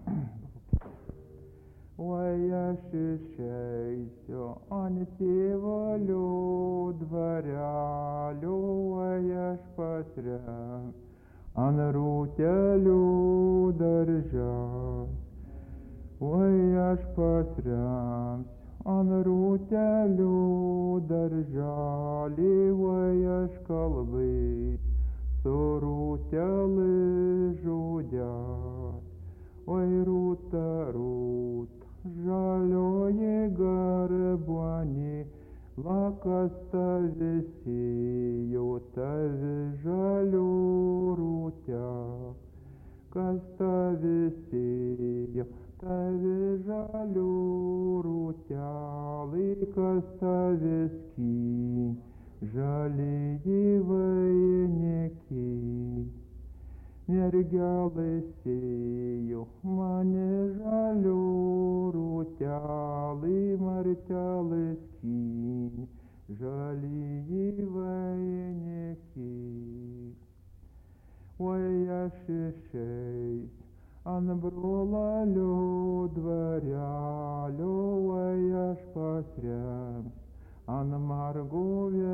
Ой, я шишейся, ан тиволю дворялю, ой, я ж посря, ан рутелю держать. Ой, я ж посрям, ан рутелю держали, ой, я ж колбить, сурутели жудять. Ой, рута, рут, жалює гарбані, лакаста весію, та жалю рутя. Каста весію, та жалю рутя, каста вески, жалії войники. Мергяли сію, мане жалю рутяли, мартяли скинь, жалії войники. Ой, я шишей, ан бролалю дворялю, ой, я ж посрям, ан маргу